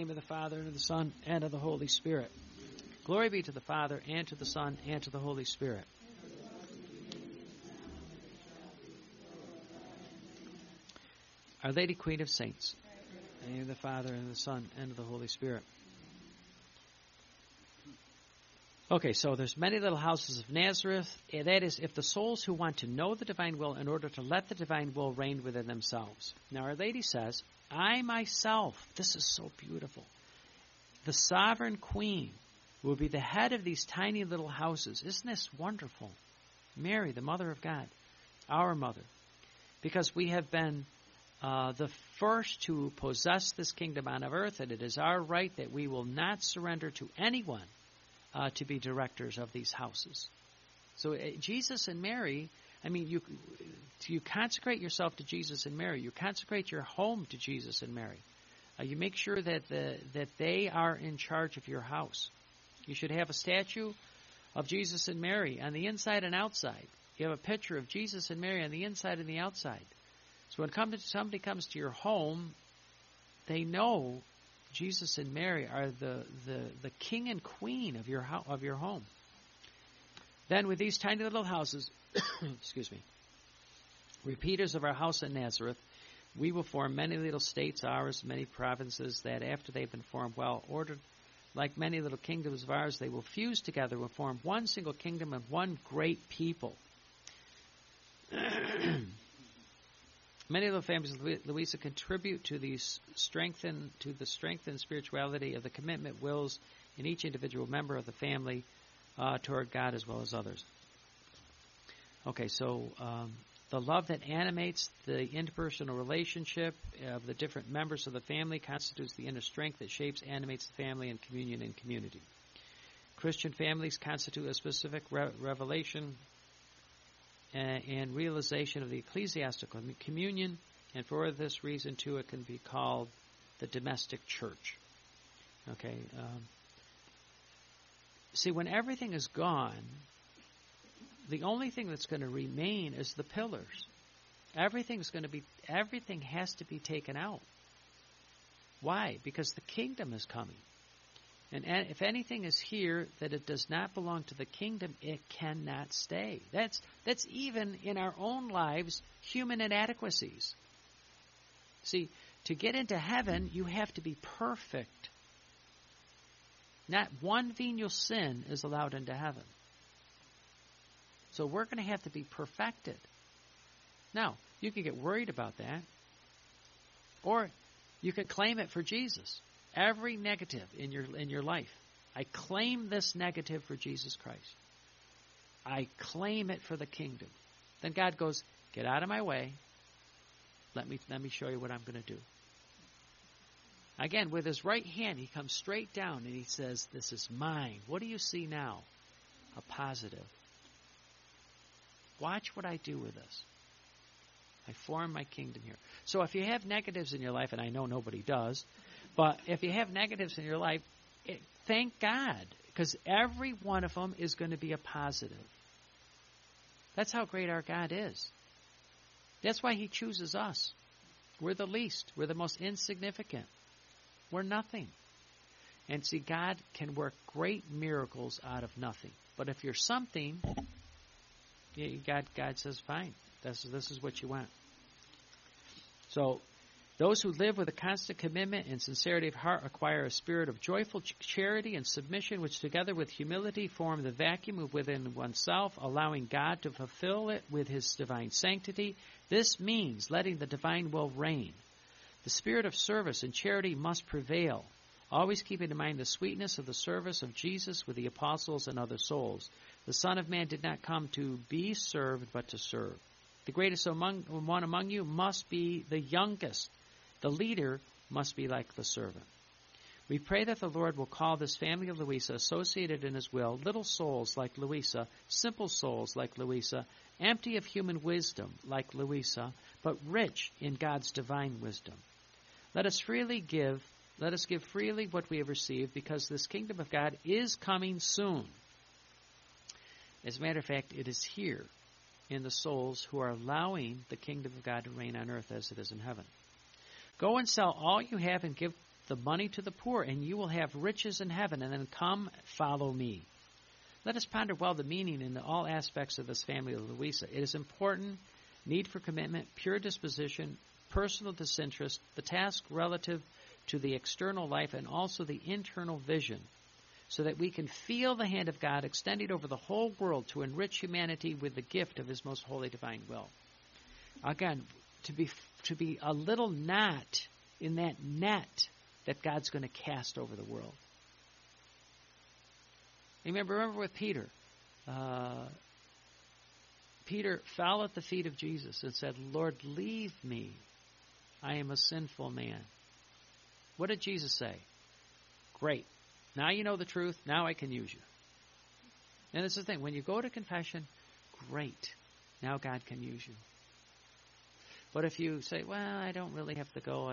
name of the Father, and of the Son, and of the Holy Spirit. Glory be to the Father, and to the Son, and to the Holy Spirit. Our Lady, Queen of Saints, in the name of the Father, and of the Son, and of the Holy Spirit. Okay, so there's many little houses of Nazareth. That is, if the souls who want to know the divine will in order to let the divine will reign within themselves. Now, Our Lady says, I myself, this is so beautiful, the sovereign queen, will be the head of these tiny little houses. Isn't this wonderful? Mary, the Mother of God, our Mother. Because we have been the first to possess this kingdom on earth, and it is our right that we will not surrender to anyone to be directors of these houses. So Jesus and Mary, I mean, you consecrate yourself to Jesus and Mary. You consecrate your home to Jesus and Mary. You make sure that they are in charge of your house. You should have a statue of Jesus and Mary on the inside and outside. You have a picture of Jesus and Mary on the inside and the outside. So when somebody comes to your home, they know Jesus and Mary are the king and queen of your home. Then with these tiny little houses, excuse me, repeaters of our house in Nazareth, we will form many little states, ours, many provinces, that after they've been formed well ordered, like many little kingdoms of ours, they will fuse together, will form one single kingdom and one great people. Many little families of Louisa contribute to the strength and spirituality of the commitment wills in each individual member of the family toward God as well as others. Okay, so the love that animates the interpersonal relationship of the different members of the family constitutes the inner strength that shapes, animates the family and communion and community. Christian families constitute a specific revelation and realization of the ecclesiastical communion, and for this reason, too, it can be called the domestic church. Okay. See, when everything is gone, the only thing that's going to remain is the pillars. Everything has to be taken out. Why? Because the kingdom is coming. And if anything is here that it does not belong to the kingdom, it cannot stay. That's even in our own lives, human inadequacies. See, to get into heaven, you have to be perfect. Not one venial sin is allowed into heaven. So we're going to have to be perfected. Now, you can get worried about that, or you can claim it for Jesus. Every negative in your life, I claim this negative for Jesus Christ. I claim it for the kingdom. Then God goes, get out of my way. Let me show you what I'm going to do. Again, with his right hand, he comes straight down and he says, this is mine. What do you see now? A positive. Watch what I do with this. I form my kingdom here. So if you have negatives in your life, and I know nobody does, but if you have negatives in your life, thank God, because every one of them is going to be a positive. That's how great our God is. That's why he chooses us. We're the least. We're the most insignificant. We're nothing. And see, God can work great miracles out of nothing. But if you're something, God says, fine, this is what you want. So, those who live with a constant commitment and sincerity of heart acquire a spirit of joyful charity and submission, which together with humility form the vacuum within oneself, allowing God to fulfill it with his divine sanctity. This means letting the divine will reign. The spirit of service and charity must prevail, always keeping in mind the sweetness of the service of Jesus with the apostles and other souls. The Son of Man did not come to be served, but to serve. The greatest one among you must be the youngest. The leader must be like the servant. We pray that the Lord will call this family of Louisa, associated in his will, little souls like Louisa, simple souls like Louisa, empty of human wisdom like Louisa, but rich in God's divine wisdom. Let us give freely what we have received, because this kingdom of God is coming soon. As a matter of fact, it is here in the souls who are allowing the kingdom of God to reign on earth as it is in heaven. Go and sell all you have and give the money to the poor, and you will have riches in heaven, and then come, follow me. Let us ponder well the meaning in all aspects of this family of Louisa. It is important, need for commitment, pure disposition, personal disinterest, the task relative to the external life, and also the internal vision, so that we can feel the hand of God extending over the whole world to enrich humanity with the gift of His most holy divine will. Again, to be a little knot in that net that God's going to cast over the world. Remember with Peter. Peter fell at the feet of Jesus and said, Lord, leave me. I am a sinful man. What did Jesus say? Great. Now you know the truth. Now I can use you. And it's the thing. When you go to confession, great. Now God can use you. But if you say, well, I don't really have to go,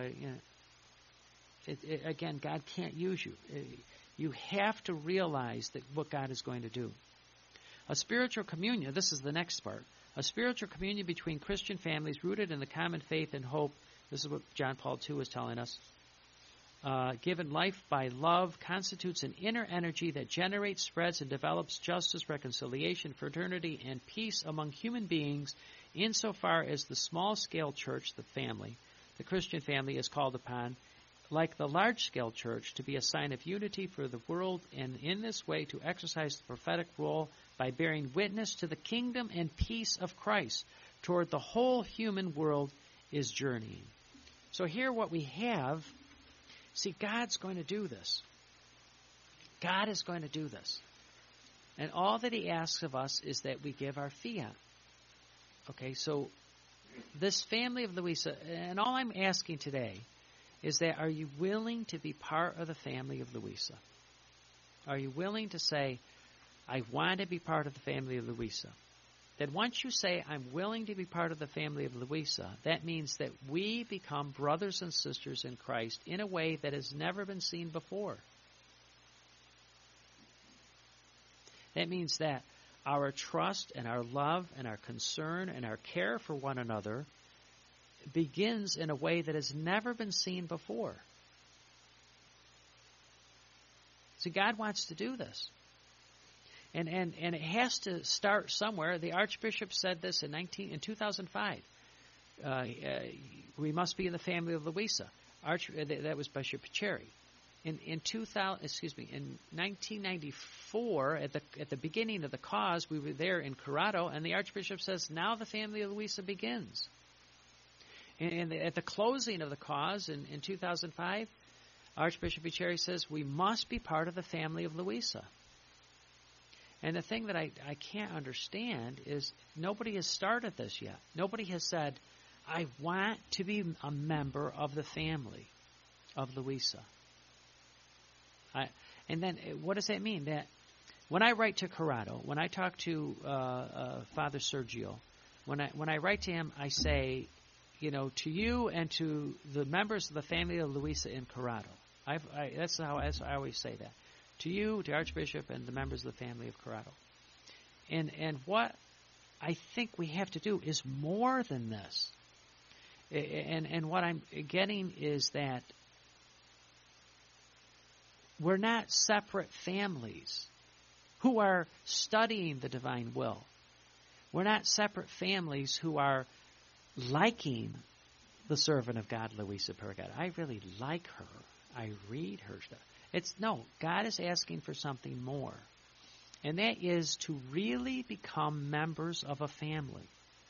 again, God can't use you. You have to realize that what God is going to do. A spiritual communion, this is the next part. A spiritual communion between Christian families rooted in the common faith and hope. This is what John Paul II is telling us. Given life by love, constitutes an inner energy that generates, spreads, and develops justice, reconciliation, fraternity, and peace among human beings insofar as the small-scale church, the family, the Christian family, is called upon, like the large-scale church, to be a sign of unity for the world, and in this way to exercise the prophetic role by bearing witness to the kingdom and peace of Christ toward the whole human world is journeying. So here what we have. See, God's going to do this. God is going to do this. And all that He asks of us is that we give our fiat. Okay, so this family of Louisa, and all I'm asking today is that, are you willing to be part of the family of Louisa? Are you willing to say, I want to be part of the family of Louisa? That once you say, I'm willing to be part of the family of Louisa, that means that we become brothers and sisters in Christ in a way that has never been seen before. That means that our trust and our love and our concern and our care for one another begins in a way that has never been seen before. See, God wants to do this. And it has to start somewhere. The Archbishop said this in 2005. We must be in the family of Louisa. That was Bishop Cherry. In 1994, at the beginning of the cause, we were there in Corrado, and the Archbishop says, now the family of Louisa begins. And at the closing of the cause in 2005, Archbishop Cherry says, we must be part of the family of Louisa. And the thing that I can't understand is nobody has started this yet. Nobody has said, I want to be a member of the family of Louisa. And then what does that mean? That when I write to Corrado, when I talk to Father Sergio, when I write to him, I say, to you and to the members of the family of Louisa in Corrado. That's how I always say that. To you, to Archbishop, and the members of the family of Corrado. And what I think we have to do is more than this. And what I'm getting is that we're not separate families who are studying the divine will. We're not separate families who are liking the servant of God, Louisa Pergata. I really like her. I read her stuff. God is asking for something more. And that is to really become members of a family.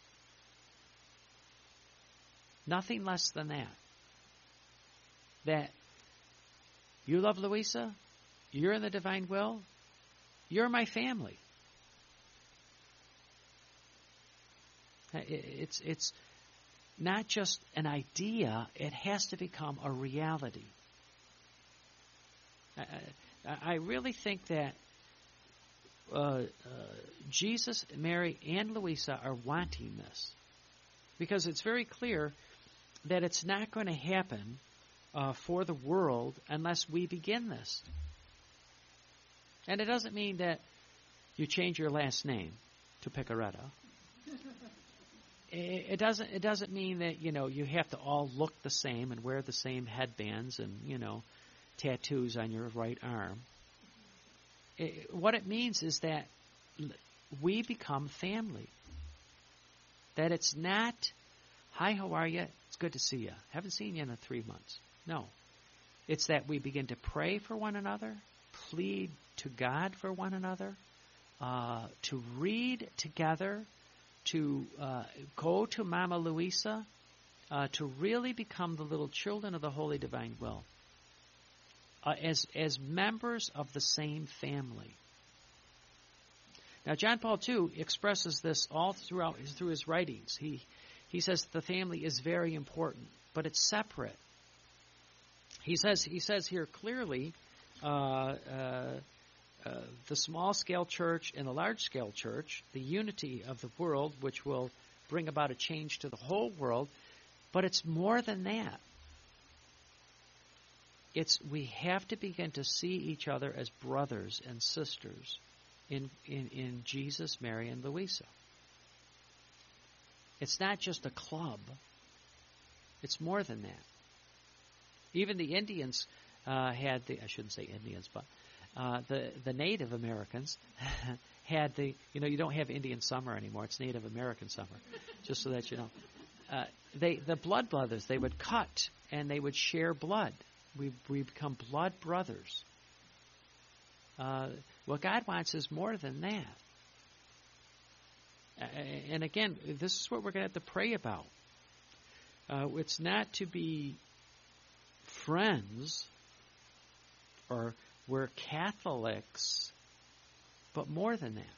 Nothing less than that. That you love Louisa, you're in the divine will, you're my family. It's not just an idea, it has to become a reality. I really think that Jesus, Mary, and Louisa are wanting this. Because it's very clear that it's not going to happen for the world unless we begin this. And it doesn't mean that you change your last name to Picaretta. it doesn't mean that, you have to all look the same and wear the same headbands and, tattoos on your right arm. What it means is that we become family. That it's not, hi, how are you? It's good to see you. Haven't seen you in 3 months. No. It's that we begin to pray for one another, plead to God for one another, to read together, to go to Mama Luisa, to really become the little children of the Holy Divine Will, as members of the same family. Now, John Paul II expresses this all through his writings. He says the family is very important, but it's separate. He says here clearly, the small-scale church and the large-scale church, the unity of the world, which will bring about a change to the whole world, but it's more than that. We have to begin to see each other as brothers and sisters in Jesus, Mary, and Louisa. It's not just a club. It's more than that. Even the Indians I shouldn't say Indians, but the Native Americans had you don't have Indian summer anymore. It's Native American summer, just so that you know. The blood brothers, they would cut and they would share blood. We become blood brothers. What God wants is more than that. And again, this is what we're going to have to pray about. It's not to be friends or we're Catholics, but more than that.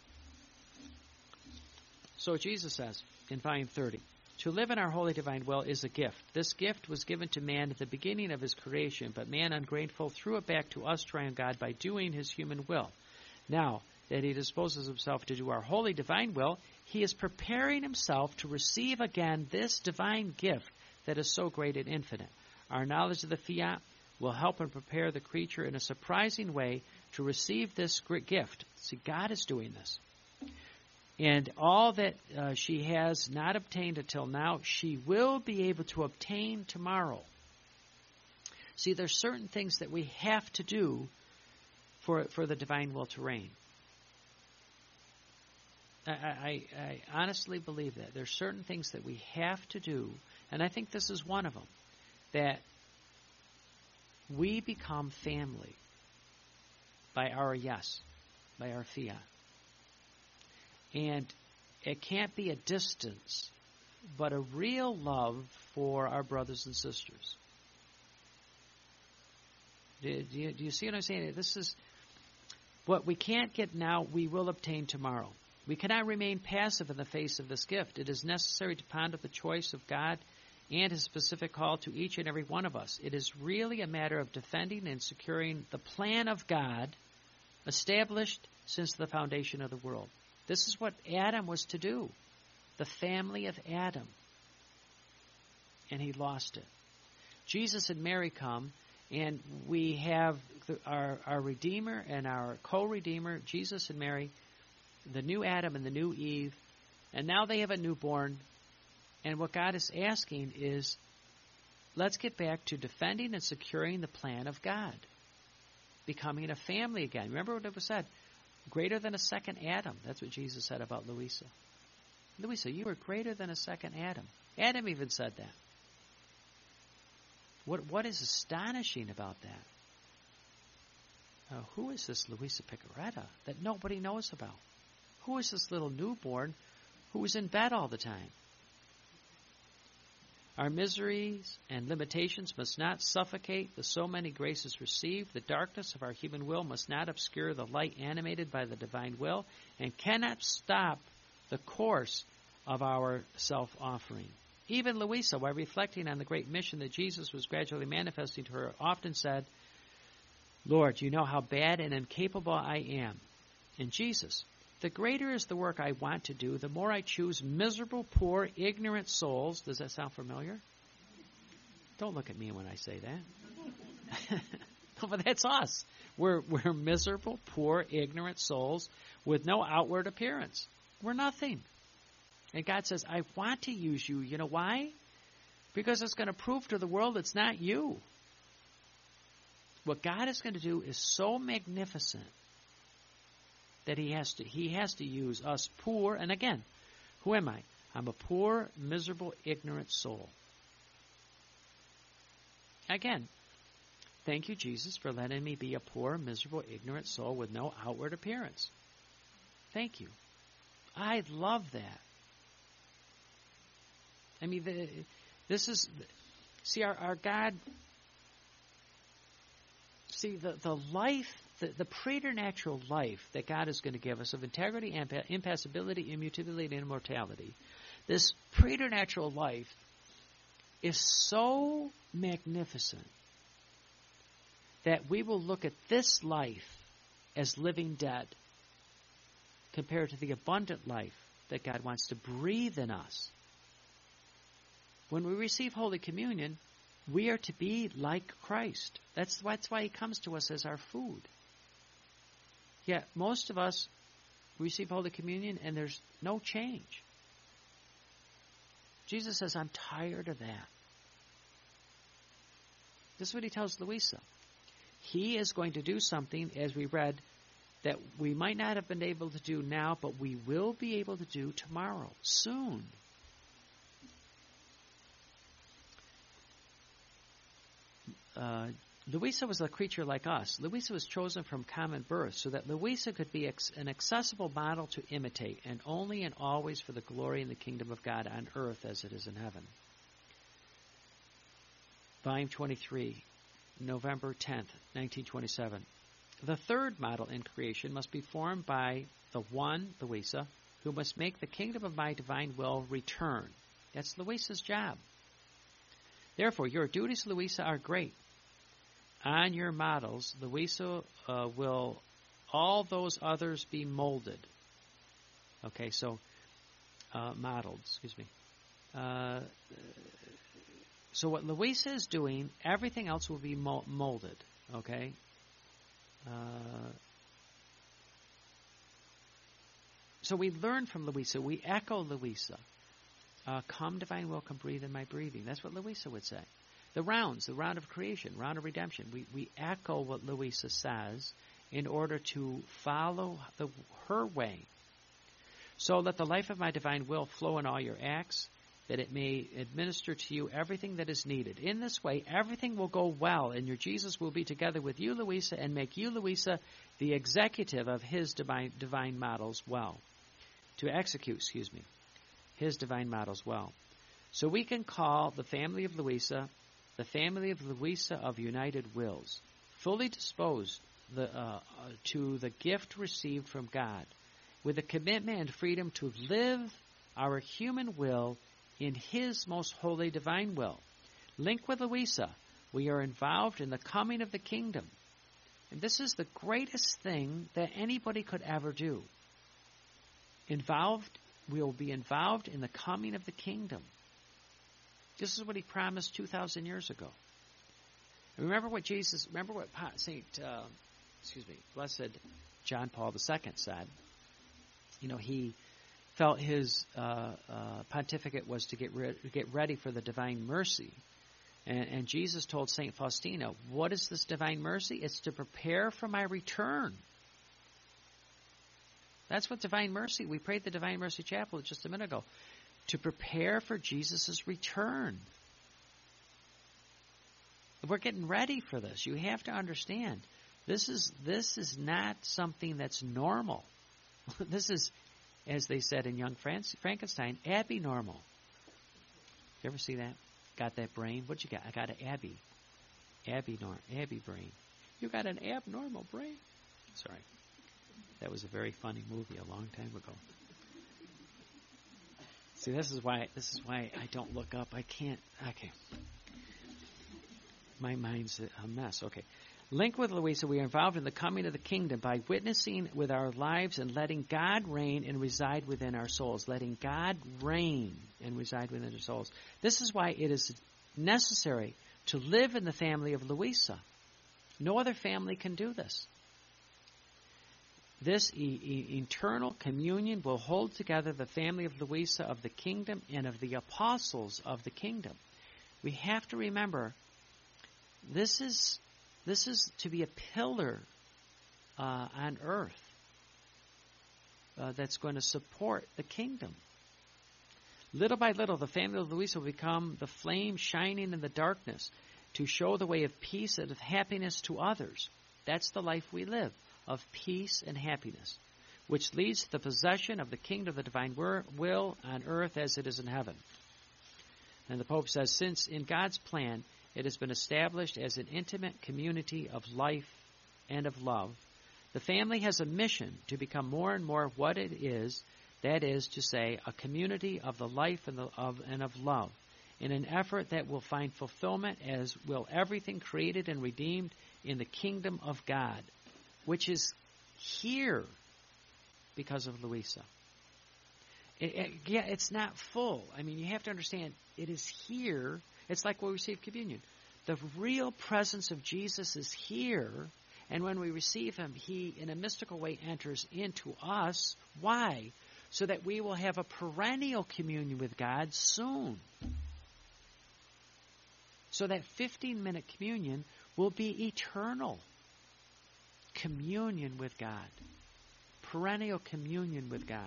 So Jesus says in volume 30, to live in our holy divine will is a gift. This gift was given to man at the beginning of his creation, but man, ungrateful, threw it back to us, triune God, by doing his human will. Now that he disposes himself to do our holy divine will, he is preparing himself to receive again this divine gift that is so great and infinite. Our knowledge of the fiat will help and prepare the creature in a surprising way to receive this great gift. See, God is doing this. And all that she has not obtained until now, she will be able to obtain tomorrow. See, there's certain things that we have to do for the divine will to reign. I honestly believe that. There's certain things that we have to do, and I think this is one of them, that we become family by our yes, by our fiat. And it can't be a distance, but a real love for our brothers and sisters. Do you see what I'm saying? This is what we can't get now, we will obtain tomorrow. We cannot remain passive in the face of this gift. It is necessary to ponder the choice of God and his specific call to each and every one of us. It is really a matter of defending and securing the plan of God established since the foundation of the world. This is what Adam was to do, the family of Adam. And he lost it. Jesus and Mary come, and we have our Redeemer and our co-Redeemer, Jesus and Mary, the new Adam and the new Eve, and now they have a newborn. And what God is asking is, let's get back to defending and securing the plan of God, becoming a family again. Remember what it was said? Greater than a second Adam. That's what Jesus said about Louisa. Louisa, you are greater than a second Adam. Adam even said that. What is astonishing about that? Who is this Louisa Picaretta that nobody knows about? Who is this little newborn who is in bed all the time? Our miseries and limitations must not suffocate the so many graces received. The darkness of our human will must not obscure the light animated by the divine will, and cannot stop the course of our self-offering. Even Louisa, while reflecting on the great mission that Jesus was gradually manifesting to her, often said, Lord, you know how bad and incapable I am. And Jesus, the greater is the work I want to do, the more I choose miserable, poor, ignorant souls. Does that sound familiar? Don't look at me when I say that. No, but that's us. We're miserable, poor, ignorant souls with no outward appearance. We're nothing. And God says, I want to use you. You know why? Because it's going to prove to the world it's not you. What God is going to do is so magnificent that He has to use us poor. And again, who am I? I'm a poor, miserable, ignorant soul. Again, thank you, Jesus, for letting me be a poor, miserable, ignorant soul with no outward appearance. Thank you. I love that. I mean, this is, see, our God, see, the life, the preternatural life that God is going to give us of integrity, impassibility, immutability, and immortality, this preternatural life is so magnificent that we will look at this life as living dead compared to the abundant life that God wants to breathe in us. When we receive Holy Communion, we are to be like Christ. That's why He comes to us as our food. Yet most of us receive Holy Communion and there's no change. Jesus says, I'm tired of that. This is what He tells Louisa. He is going to do something, as we read, that we might not have been able to do now, but we will be able to do tomorrow, soon. Louisa was a creature like us. Louisa was chosen from common birth so that Louisa could be an accessible model to imitate, and only and always for the glory and the kingdom of God on earth as it is in heaven. Volume 23, November 10th, 1927. The third model in creation must be formed by the one, Louisa, who must make the kingdom of my divine will return. That's Louisa's job. Therefore, your duties, Louisa, are great. On your models, Louisa will all those others be molded. Okay, so modeled, excuse me. So what Louisa is doing, everything else will be molded. Okay. So we learn from Louisa. We echo Louisa. Come, divine will, come breathe in my breathing. That's what Louisa would say. The round of creation, round of redemption. We echo what Louisa says in order to follow her way. So let the life of my divine will flow in all your acts, that it may administer to you everything that is needed. In this way, everything will go well, and your Jesus will be together with you, Louisa, and make you, Louisa, the executive of His divine models well. To execute, His divine models well. So we can call the family of Louisa the family of Louisa of united wills, fully disposed to the gift received from God, with a commitment and freedom to live our human will in His most holy divine will. Linked with Louisa, we are involved in the coming of the kingdom. And this is the greatest thing that anybody could ever do. We will be involved in the coming of the kingdom. This is what He promised 2,000 years ago. And remember what Blessed John Paul II said. You know, he felt his pontificate was to get ready for the divine mercy. And Jesus told St. Faustina, what is this divine mercy? It's to prepare for my return. That's what divine mercy, we prayed the Divine Mercy Chapel just a minute ago, to prepare for Jesus' return. We're getting ready for this. You have to understand, this is not something that's normal. This is, as they said in Young Frankenstein, abnormal. You ever see that? Got that brain? What you got? I got an Abby brain. You got an abnormal brain. Sorry. That was a very funny movie a long time ago. See, this is why I don't look up. I can't. Okay. My mind's a mess. Okay. Linked with Louisa, we are involved in the coming of the kingdom by witnessing with our lives and letting God reign and reside within our souls. Letting God reign and reside within our souls. This is why it is necessary to live in the family of Louisa. No other family can do this. This eternal communion will hold together the family of Louisa of the kingdom and of the apostles of the kingdom. We have to remember, this is to be a pillar on earth that's going to support the kingdom. Little by little, the family of Louisa will become the flame shining in the darkness to show the way of peace and of happiness to others. That's the life we live, of peace and happiness, which leads to the possession of the kingdom of the divine will on earth as it is in heaven. And the Pope says, since in God's plan it has been established as an intimate community of life and of love, the family has a mission to become more and more what it is, that is to say, a community of the life and of love, in an effort that will find fulfillment as will everything created and redeemed in the kingdom of God, which is here because of Louisa. It's not full. I mean, you have to understand, it is here. It's like when we receive communion. The real presence of Jesus is here, and when we receive him, he, in a mystical way, enters into us. Why? So that we will have a perennial communion with God soon. So that 15-minute communion will be eternal communion with God. Perennial communion with God.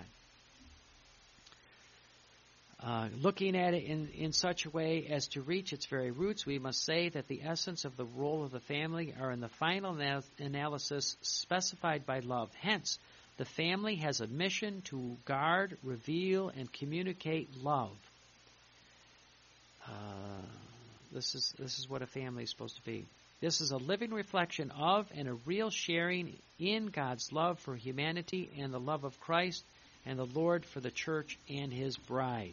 Looking at it in such a way as to reach its very roots, we must say that the essence of the role of the family are in the final analysis specified by love. Hence, the family has a mission to guard, reveal, and communicate love. This is what a family is supposed to be. This is a living reflection of and a real sharing in God's love for humanity and the love of Christ and the Lord for the church and his bride.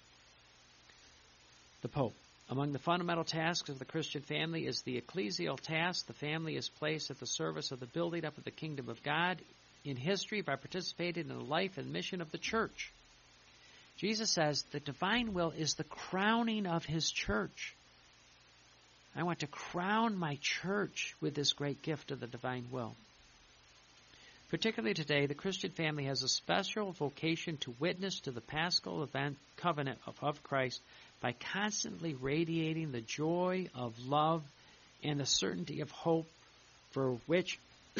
The Pope. Among the fundamental tasks of the Christian family is the ecclesial task. The family is placed at the service of the building up of the kingdom of God in history by participating in the life and mission of the church. Jesus says the divine will is the crowning of his church. I want to crown my church with this great gift of the divine will. Particularly today, the Christian family has a special vocation to witness to the paschal event covenant of Christ by constantly radiating the joy of love and the certainty of hope for which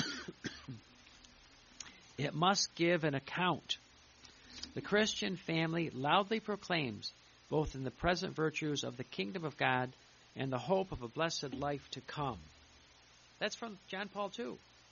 it must give an account. The Christian family loudly proclaims both in the present virtues of the kingdom of God and the hope of a blessed life to come. That's from John Paul II.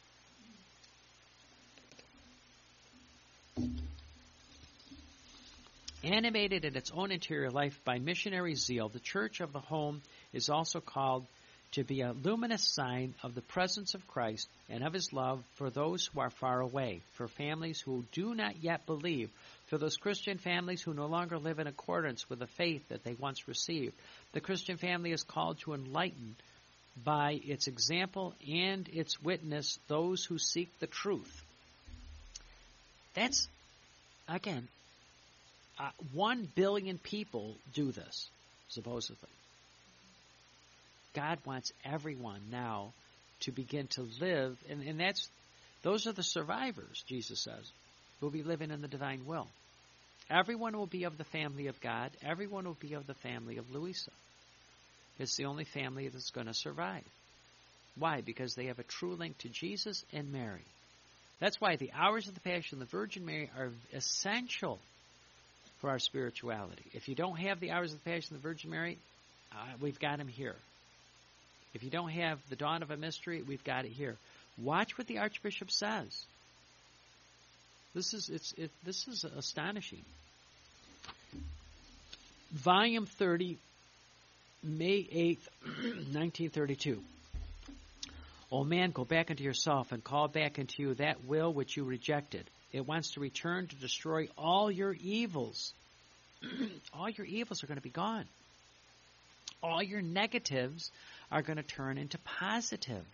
Animated in its own interior life by missionary zeal, the church of the home is also called to be a luminous sign of the presence of Christ and of his love for those who are far away, for families who do not yet believe, for those Christian families who no longer live in accordance with the faith that they once received. The Christian family is called to enlighten by its example and its witness those who seek the truth. That's, again, 1 billion people do this, supposedly. God wants everyone now to begin to live, and those are the survivors, Jesus says, who will be living in the divine will. Everyone will be of the family of God. Everyone will be of the family of Louisa. It's the only family that's going to survive. Why? Because they have a true link to Jesus and Mary. That's why the hours of the Passion of the Virgin Mary are essential for our spirituality. If you don't have the hours of the Passion of the Virgin Mary, we've got them here. If you don't have the dawn of a mystery, we've got it here. Watch what the Archbishop says. This is astonishing. Volume 30, May 8th, 1932. O man, go back into yourself and call back into you that will which you rejected. It wants to return to destroy all your evils. All your evils are going to be gone. All your negatives are going to turn into positive.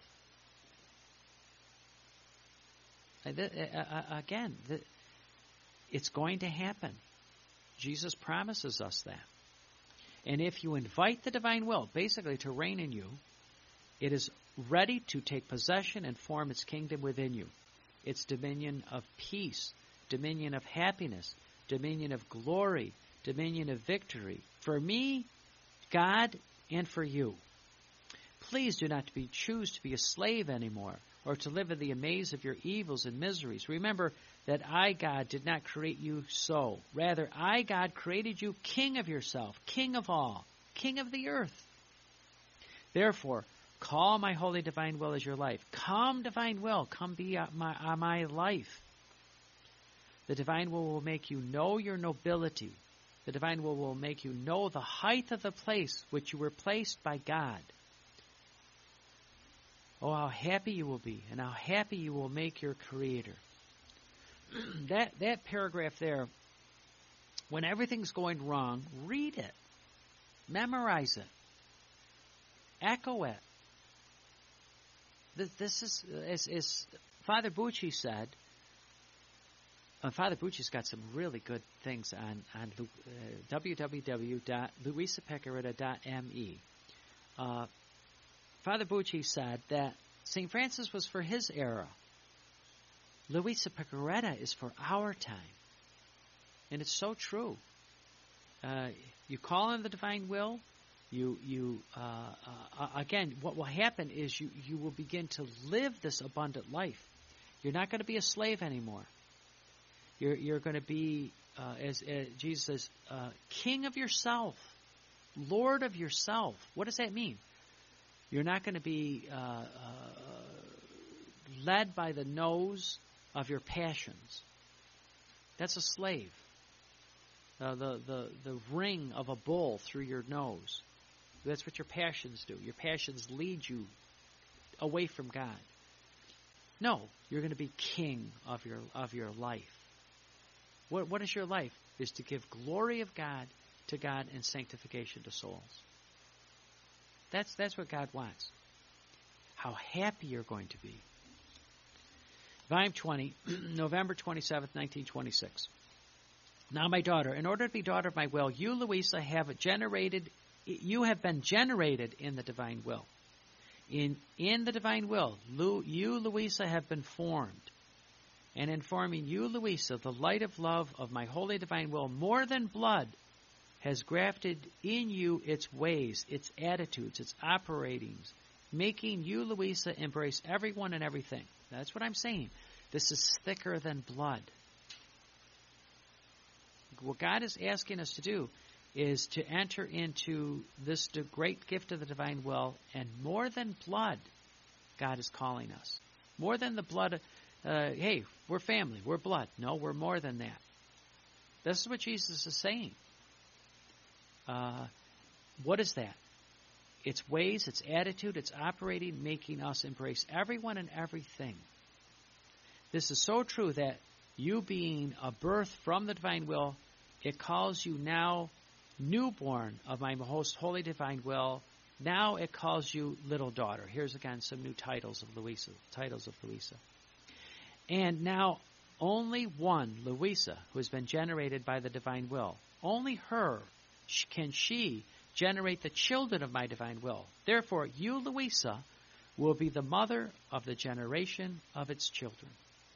Again, it's going to happen. Jesus promises us that. And if you invite the divine will, basically to reign in you, it is ready to take possession and form its kingdom within you. It's dominion of peace, dominion of happiness, dominion of glory, dominion of victory. For me, God, and for you. Please do not choose to be a slave anymore, or to live in the amaze of your evils and miseries. Remember that I, God, did not create you so. Rather, I, God, created you king of yourself, king of all, king of the earth. Therefore, call my holy divine will as your life. Come, divine will, come be my life. The divine will make you know your nobility. The divine will make you know the height of the place which you were placed by God. Oh, how happy you will be, and how happy you will make your Creator. That paragraph there, when everything's going wrong, read it. Memorize it. Echo it. This is, as Father Bucci said, Father Bucci's got some really good things on www.luisapecoretta.me. Father Bucci said that St. Francis was for his era. Luisa Pecoretta is for our time. And it's so true. You call on the divine will. Again, what will happen is you will begin to live this abundant life. You're not going to be a slave anymore. You're going to be, as Jesus says, king of yourself, Lord of yourself. What does that mean? You're not going to be led by the nose of your passions. That's a slave. The ring of a bull through your nose. That's what your passions do. Your passions lead you away from God. No, you're going to be king of your life. What is your life? Is to give glory of God to God and sanctification to souls. That's what God wants. How happy you're going to be. Volume 20, November 27th, 1926. Now, my daughter, in order to be daughter of my will, you, Luisa, have been generated in the divine will. In the divine will, you, Luisa, have been formed. And in forming you, Luisa, the light of love of my holy divine will, more than blood, has grafted in you its ways, its attitudes, its operatings, making you, Luisa, embrace everyone and everything. That's what I'm saying. This is thicker than blood. What God is asking us to do is to enter into this great gift of the divine will, and more than blood, God is calling us. More than the blood, hey, we're family, we're blood. No, we're more than that. This is what Jesus is saying. What is that? Its ways, its attitude, its operating, making us embrace everyone and everything. This is so true that you being a birth from the divine will, it calls you now newborn of my most holy divine will. Now it calls you little daughter. Here's again some new titles of Luisa. And now only one, Luisa, who has been generated by the divine will. Only her can she generate the children of my divine will. Therefore, you, Luisa, will be the mother of the generation of its children.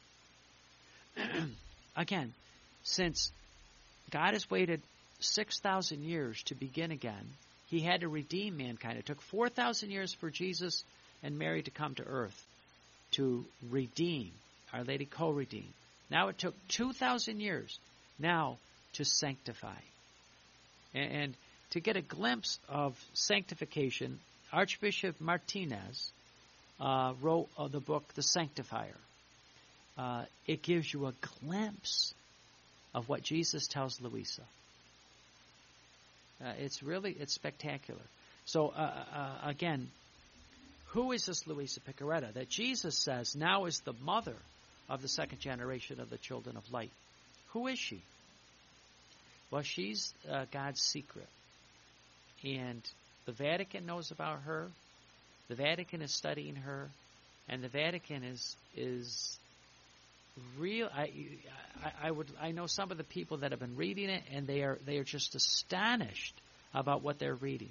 Again, since God has waited 6,000 years to begin again, he had to redeem mankind. It took 4,000 years for Jesus and Mary to come to earth to redeem. Our Lady co-redeemed. Now it took 2,000 years now to sanctify. And to get a glimpse of sanctification, Archbishop Martinez wrote the book, The Sanctifier. It gives you a glimpse of what Jesus tells Luisa. It's spectacular. So, again, who is this Luisa Pecoretta that Jesus says now is the mother of the second generation of the children of light? Who is she? Well, she's God's secret. And the Vatican knows about her. The Vatican is studying her. And the Vatican is real. I know some of the people that have been reading it, and they are just astonished about what they're reading.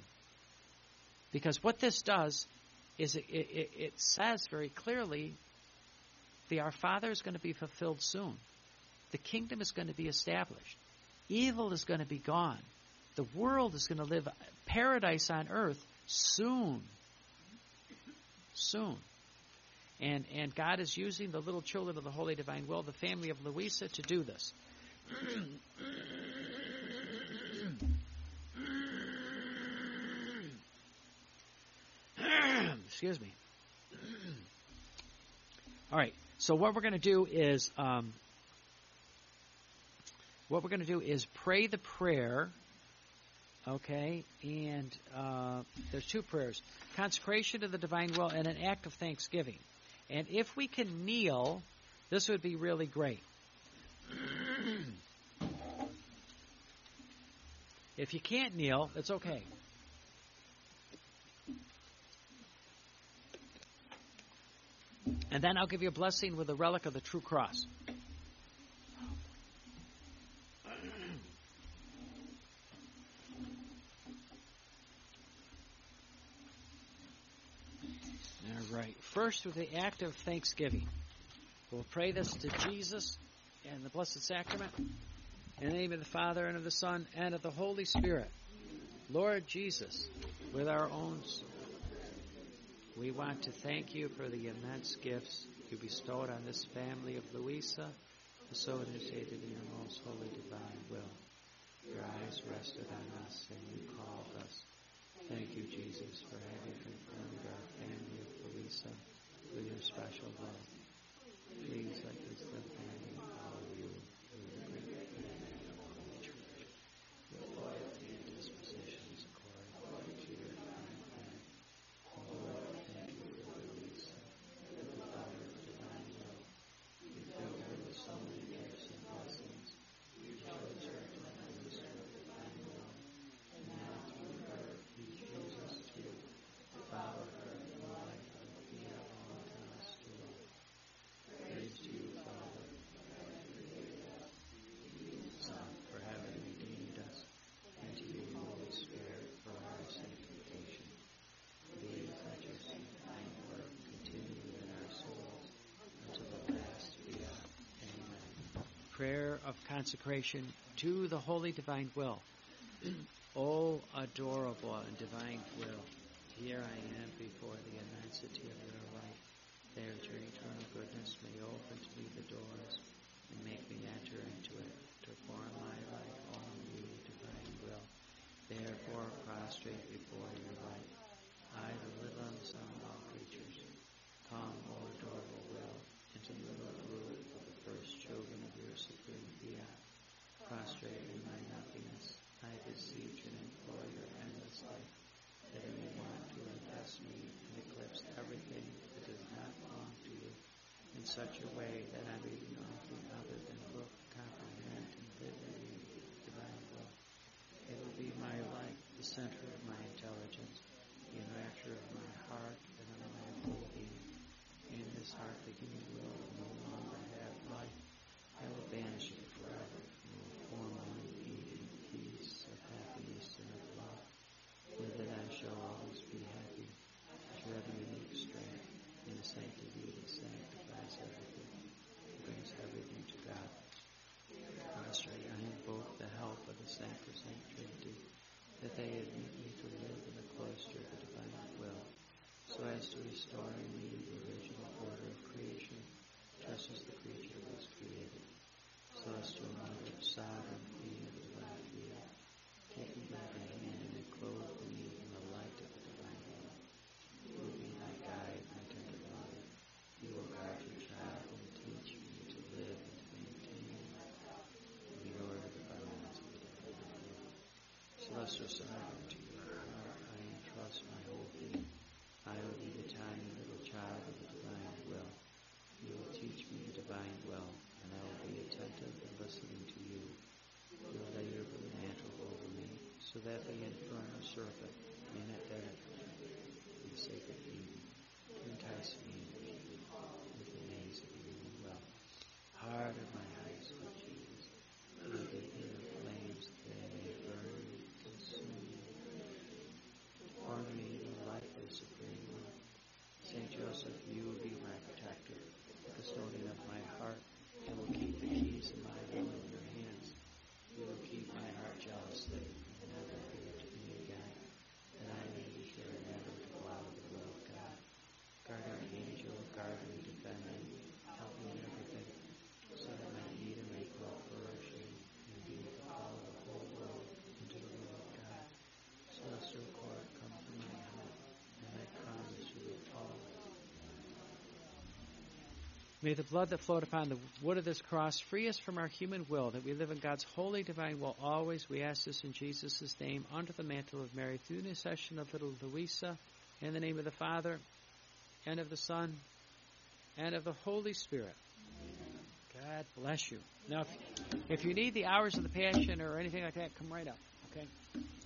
Because what this does is it says very clearly The Our Father is going to be fulfilled soon. The kingdom is going to be established. Evil is going to be gone. The world is going to live paradise on earth soon. Soon. And God is using the little children of the Holy Divine Will, the family of Louisa, to do this. Excuse me. All right. So what we're going to do is pray the prayer. Okay, and there's two prayers: consecration to the divine will and an act of thanksgiving. And if we can kneel, this would be really great. If you can't kneel, it's okay. And then I'll give you a blessing with the relic of the true cross. All right. First, with the act of thanksgiving. We'll pray this to Jesus and the Blessed Sacrament. In the name of the Father, and of the Son, and of the Holy Spirit. Lord Jesus, with our own soul, we want to thank you for the immense gifts you bestowed on this family of Louisa, who so initiated in your most holy divine will. Your eyes rested on us, and you called us. Thank you, Jesus, for having confirmed our family of Louisa with your special love. Please let this family follow you through the great family of the Holy Church, with loyalty and dispositions according to your divine plan. Lord, thank you for Louisa, with the power of divine will. You filled her with so many gifts and blessings. You chose her to minister of divine will, and now through her you choose us to follow her in the life of the belong to us to love. Praise to you, Father, for having created us, Son, for having redeemed us, and to you, Holy Spirit, for our sanctification. Please let your sanctifying work continue in our souls until the last fiat. Amen. Prayer of consecration to the Holy Divine Will. O adorable and divine will, here I am before the immensity of your light. There your eternal goodness may open to me the doors and make me enter into it to form my life all in you, divine will. Therefore prostrate before your light, I, the little son of all creatures, come, O adorable will, into the little group of the first children of your supreme fiat. Prostrate in my nothingness, I beseech and implore your endless light, that you want to invest me and eclipse everything that does not belong to you, in such a way that I may do nothing other than look, comprehend, and live in you, divine will. It will be my life, the center of my intelligence, the enrapture of my heart and of my whole being. In this heart the human will no longer have life. I will banish it forever, and will form one being in peace, of happiness, and of love. With it I shall always be happy, to have a unique strength in the sanctity that sanctifies everything, and brings everything to God. Prostrate, I invoke the help of the Sacrosanct Trinity, that they admit me to live in the cloister of the divine will, so as to restore in me the original order of creation, just as the creature was created, so as to honor the sovereign being of the divine fiat. Take me by the hand and clothe me in the light of the divine will. You will be my guide, my tender mother. You will guard your child and teach me to live and to maintain in the order of the balance of the divine will. Celestial sovereign, to your heart I entrust my whole being. I will be the tiny little child of the divine will. You will teach me the divine will, and I will be attentive and listening to you. You will lay your blue mantle over me, so that the infernal serpent may not penetrate in the sacred Eden, to entice me into the maze of human will. Heart of my high sweet Jesus, give the inner flames that they may burn me, consume me, form me in the light of the supreme will. Saint Joseph, you will be my protector, the custodian May the blood that flowed upon the wood of this cross free us from our human will, that we live in God's holy divine will always. We ask this in Jesus' name, under the mantle of Mary, through the intercession of little Louisa, in the name of the Father, and of the Son, and of the Holy Spirit. God bless you. Now, if you need the hours of the Passion or anything like that, come right up, okay?